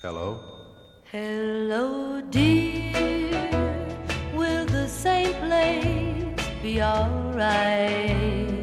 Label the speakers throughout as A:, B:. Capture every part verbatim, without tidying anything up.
A: Hello?
B: Hello, dear. Will the same place be alright?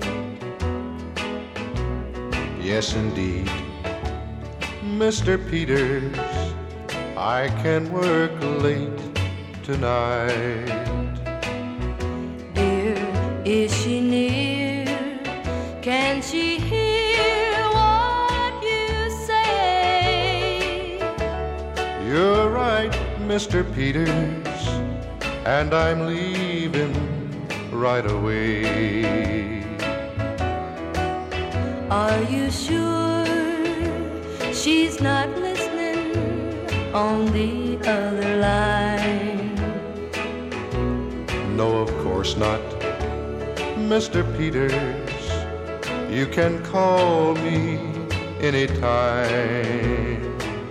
A: Yes, indeed. Mister Peters, I can work late tonight.
B: Dear, is she near? Can she hear what you say?
A: You're right, Mister Peters, and I'm leaving right away.
B: Are you sure she's not listening on the other line?
A: No, of course not. Mister Peters, you can call me anytime.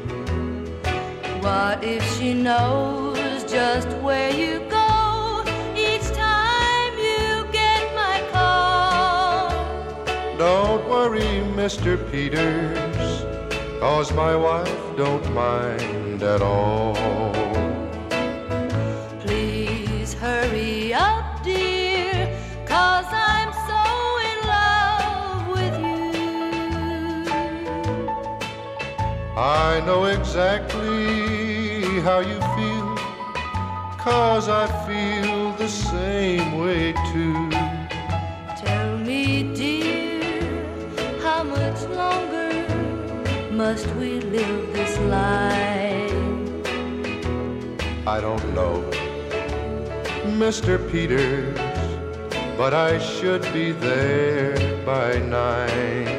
B: What if she knows just where you go each time you get my call?
A: Don't worry, Mister Peters, 'cause my wife don't mind at all.
B: Please hurry up, dear, 'cause I'm so in love with you.
A: I know exactly how you feel, 'cause I feel the same way too.
B: Tell me, dear, how much longer must we live this life?
A: I don't know, Mister Peters, but I should be there by nine.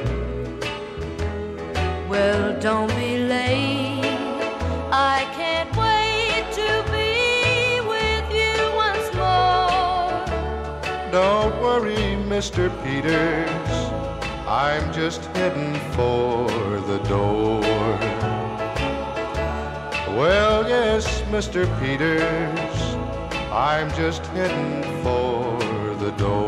B: Well, don't be late. I can't wait to be with you once more.
A: Don't worry, Mister Peters, I'm just heading for the door. Well, yes, Mister Peters, I'm just heading for the door.